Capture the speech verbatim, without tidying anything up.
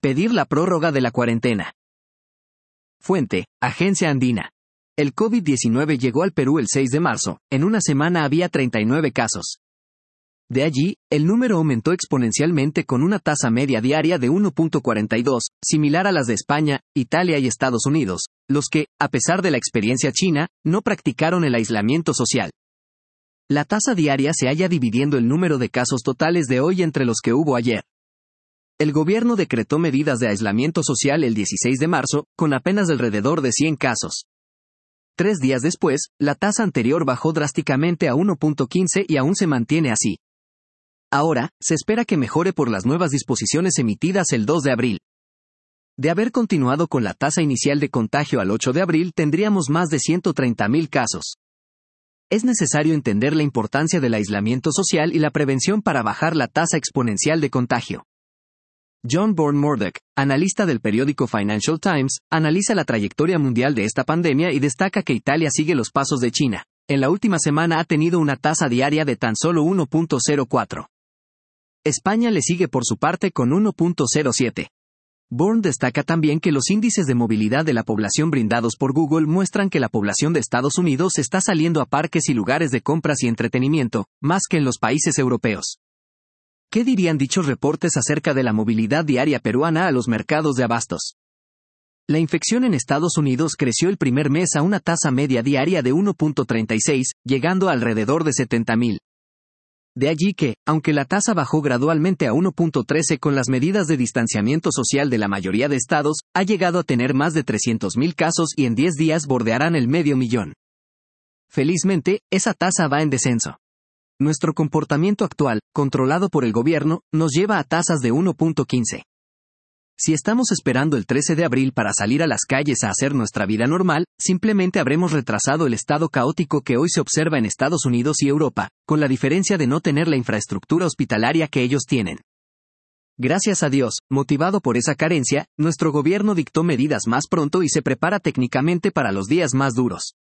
Pedir la prórroga de la cuarentena. Fuente: Agencia Andina. El COVID diecinueve llegó al Perú el seis de marzo, en una semana había treinta y nueve casos. De allí, el número aumentó exponencialmente con una tasa media diaria de uno punto cuarenta y dos, similar a las de España, Italia y Estados Unidos, los que, a pesar de la experiencia china, no practicaron el aislamiento social. La tasa diaria se halla dividiendo el número de casos totales de hoy entre los que hubo ayer. El gobierno decretó medidas de aislamiento social el dieciséis de marzo, con apenas alrededor de cien casos. Tres días después, la tasa anterior bajó drásticamente a uno punto quince y aún se mantiene así. Ahora, se espera que mejore por las nuevas disposiciones emitidas el dos de abril. De haber continuado con la tasa inicial de contagio al ocho de abril, tendríamos más de ciento treinta mil casos. Es necesario entender la importancia del aislamiento social y la prevención para bajar la tasa exponencial de contagio. John Bourne Murdoch, analista del periódico Financial Times, analiza la trayectoria mundial de esta pandemia y destaca que Italia sigue los pasos de China. En la última semana ha tenido una tasa diaria de tan solo uno punto cero cuatro. España le sigue por su parte con uno punto cero siete. Bourne destaca también que los índices de movilidad de la población brindados por Google muestran que la población de Estados Unidos está saliendo a parques y lugares de compras y entretenimiento, más que en los países europeos. ¿Qué dirían dichos reportes acerca de la movilidad diaria peruana a los mercados de abastos? La infección en Estados Unidos creció el primer mes a una tasa media diaria de uno punto treinta y seis, llegando a alrededor de setenta mil. De allí que, aunque la tasa bajó gradualmente a uno punto trece con las medidas de distanciamiento social de la mayoría de estados, ha llegado a tener más de trescientos mil casos y en diez días bordearán el medio millón. Felizmente, esa tasa va en descenso. Nuestro comportamiento actual, controlado por el gobierno, nos lleva a tasas de uno punto quince. Si estamos esperando el trece de abril para salir a las calles a hacer nuestra vida normal, simplemente habremos retrasado el estado caótico que hoy se observa en Estados Unidos y Europa, con la diferencia de no tener la infraestructura hospitalaria que ellos tienen. Gracias a Dios, motivado por esa carencia, nuestro gobierno dictó medidas más pronto y se prepara técnicamente para los días más duros.